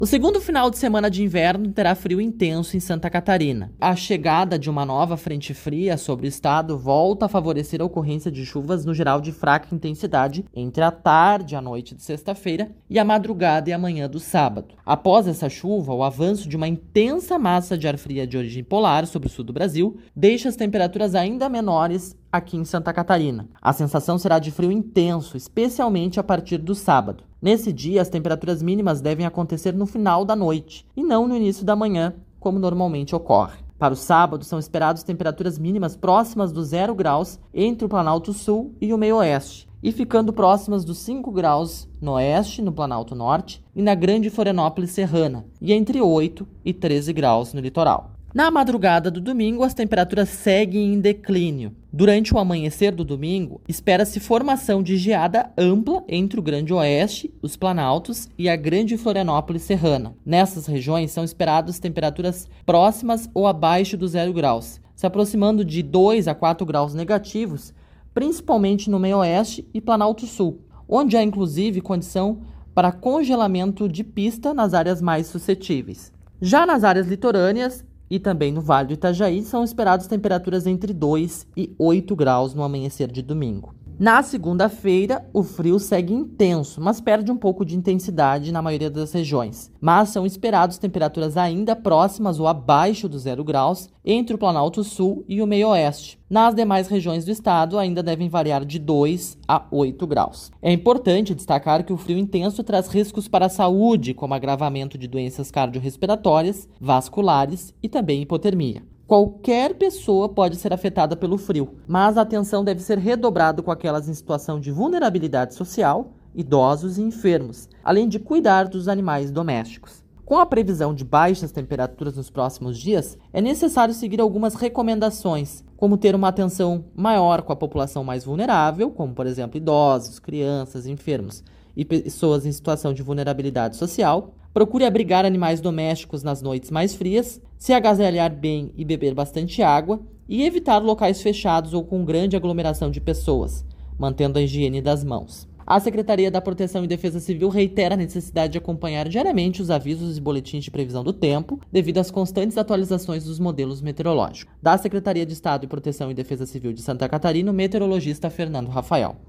O segundo final de semana de inverno terá frio intenso em Santa Catarina. A chegada de uma nova frente fria sobre o estado volta a favorecer a ocorrência de chuvas no geral de fraca intensidade entre a tarde e a noite de sexta-feira e a madrugada e a manhã do sábado. Após essa chuva, o avanço de uma intensa massa de ar fria de origem polar sobre o sul do Brasil deixa as temperaturas ainda menores aqui em Santa Catarina. A sensação será de frio intenso, especialmente a partir do sábado. Nesse dia, as temperaturas mínimas devem acontecer no final da noite e não no início da manhã, como normalmente ocorre. Para o sábado, são esperadas temperaturas mínimas próximas dos 0 graus entre o Planalto Sul e o meio-oeste, e ficando próximas dos 5 graus no oeste, no Planalto Norte, e na Grande Florianópolis Serrana, e entre 8 e 13 graus no litoral. Na madrugada do domingo, as temperaturas seguem em declínio. Durante o amanhecer do domingo, espera-se formação de geada ampla entre o Grande Oeste, os Planaltos e a Grande Florianópolis Serrana. Nessas regiões são esperadas temperaturas próximas ou abaixo dos 0 graus, se aproximando de 2 a 4 graus negativos, principalmente no meio-oeste e Planalto Sul, onde há inclusive condição para congelamento de pista nas áreas mais suscetíveis. Já nas áreas litorâneas, e também no Vale do Itajaí, são esperadas temperaturas entre 2 e 8 graus no amanhecer de domingo. Na segunda-feira, o frio segue intenso, mas perde um pouco de intensidade na maioria das regiões. Mas são esperadas temperaturas ainda próximas ou abaixo dos 0 graus entre o Planalto Sul e o meio-oeste. Nas demais regiões do estado, ainda devem variar de 2 a 8 graus. É importante destacar que o frio intenso traz riscos para a saúde, como agravamento de doenças cardiorrespiratórias, vasculares e também hipotermia. Qualquer pessoa pode ser afetada pelo frio, mas a atenção deve ser redobrada com aquelas em situação de vulnerabilidade social, idosos e enfermos, além de cuidar dos animais domésticos. Com a previsão de baixas temperaturas nos próximos dias, é necessário seguir algumas recomendações, como ter uma atenção maior com a população mais vulnerável, como por exemplo idosos, crianças, enfermos e pessoas em situação de vulnerabilidade social. Procure abrigar animais domésticos nas noites mais frias, se agasalhar bem e beber bastante água e evitar locais fechados ou com grande aglomeração de pessoas, mantendo a higiene das mãos. A Secretaria da Proteção e Defesa Civil reitera a necessidade de acompanhar diariamente os avisos e boletins de previsão do tempo, devido às constantes atualizações dos modelos meteorológicos. Da Secretaria de Estado de Proteção e Defesa Civil de Santa Catarina, o meteorologista Fernando Rafael.